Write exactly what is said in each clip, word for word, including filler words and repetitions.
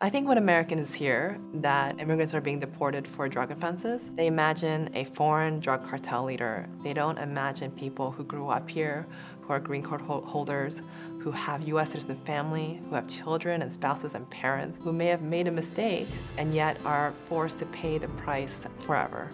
I think when Americans hear that immigrants are being deported for drug offenses, they imagine a foreign drug cartel leader. They don't imagine people who grew up here, who are green card holders, who have U S citizen family, who have children and spouses and parents, who may have made a mistake and yet are forced to pay the price forever.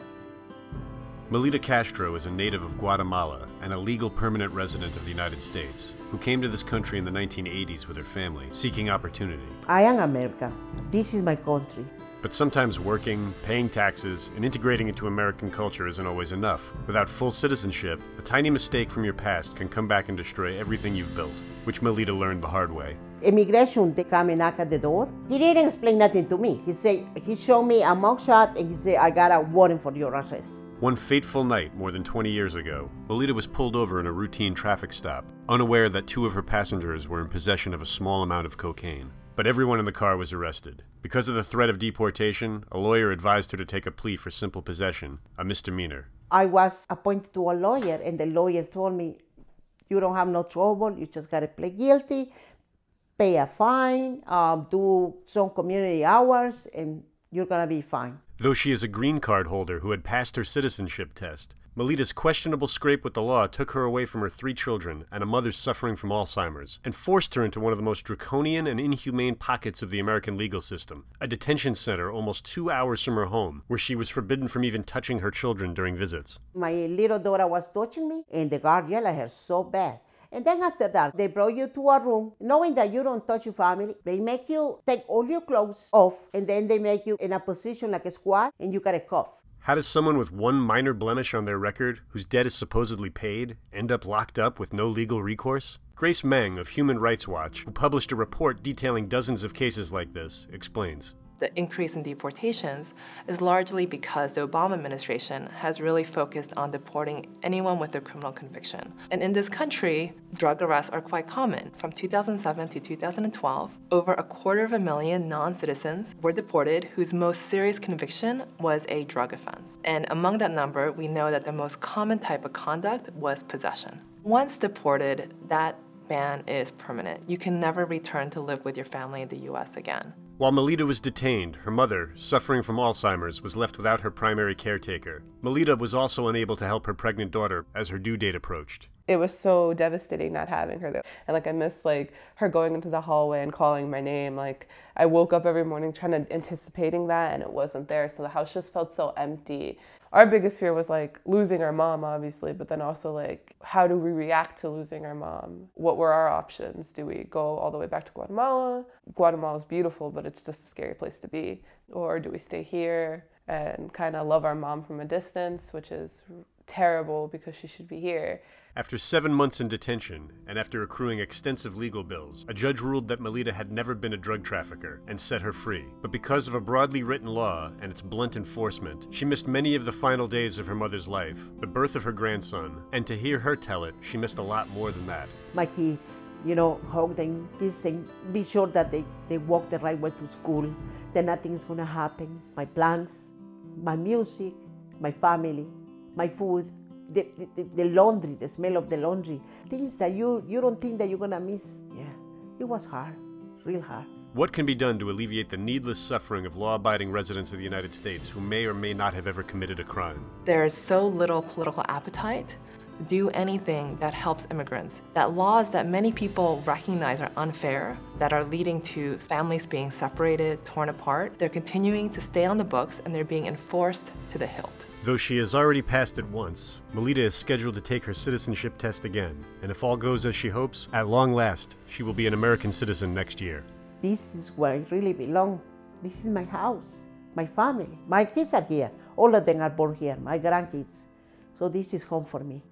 Melita Castro is a native of Guatemala and a legal permanent resident of the United States who came to this country in the nineteen eighties with her family, seeking opportunity. I am American. This is my country. But sometimes working, paying taxes, and integrating into American culture isn't always enough. Without full citizenship, a tiny mistake from your past can come back and destroy everything you've built, which Melita learned the hard way. Immigration, they come and knock at the door. He didn't explain nothing to me. He said, he showed me a mugshot and he said, I got a warrant for your arrest. One fateful night more than twenty years ago, Melita was pulled over in a routine traffic stop, unaware that two of her passengers were in possession of a small amount of cocaine. But everyone in the car was arrested. Because of the threat of deportation, a lawyer advised her to take a plea for simple possession, a misdemeanor. I was appointed to a lawyer and the lawyer told me, you don't have no trouble, you just gotta plead guilty, pay a fine, um, do some community hours, and you're gonna be fine. Though she is a green card holder who had passed her citizenship test, Melita's questionable scrape with the law took her away from her three children and a mother suffering from Alzheimer's, and forced her into one of the most draconian and inhumane pockets of the American legal system, a detention center almost two hours from her home, where she was forbidden from even touching her children during visits. My little daughter was touching me, and the guard yelled at her so bad. And then after that, they brought you to a room, knowing that you don't touch your family. They make you take all your clothes off, and then they make you in a position like a squat, and you got a cuff. How does someone with one minor blemish on their record, whose debt is supposedly paid, end up locked up with no legal recourse? Grace Meng of Human Rights Watch, who published a report detailing dozens of cases like this, explains. The increase in deportations is largely because the Obama administration has really focused on deporting anyone with a criminal conviction. And in this country, drug arrests are quite common. From two thousand seven to two thousand twelve, over a quarter of a million non-citizens were deported whose most serious conviction was a drug offense. And among that number, we know that the most common type of conduct was possession. Once deported, that ban is permanent. You can never return to live with your family in the U S again. While Melita was detained, her mother, suffering from Alzheimer's, was left without her primary caretaker. Melita was also unable to help her pregnant daughter as her due date approached. It was so devastating not having her there. And like I miss like her going into the hallway and calling my name. Like I woke up every morning trying to anticipating that and it wasn't there. So the house just felt so empty. Our biggest fear was like losing our mom, obviously, but then also like how do we react to losing our mom? What were our options? Do we go all the way back to Guatemala? Guatemala is beautiful, but it's just a scary place to be. Or do we stay here and kind of love our mom from a distance, which is terrible because she should be here. After seven months in detention, and after accruing extensive legal bills, a judge ruled that Melita had never been a drug trafficker and set her free. But because of a broadly written law and its blunt enforcement, she missed many of the final days of her mother's life, the birth of her grandson, and to hear her tell it, she missed a lot more than that. My kids, you know, hug them, kiss them, be sure that they, they walk the right way to school, that nothing is gonna happen. My plans, my music, my family, my food, the, the, the laundry, the smell of the laundry, things that you, you don't think that you're gonna miss. Yeah, it was hard, real hard. What can be done to alleviate the needless suffering of law-abiding residents of the United States who may or may not have ever committed a crime? There is so little political appetite to do anything that helps immigrants. That laws that many people recognize are unfair, that are leading to families being separated, torn apart, they're continuing to stay on the books and they're being enforced to the hilt. Though she has already passed it once, Melita is scheduled to take her citizenship test again, and if all goes as she hopes, at long last, she will be an American citizen next year. This is where I really belong. This is my house, my family. My kids are here. All of them are born here, my grandkids. So this is home for me.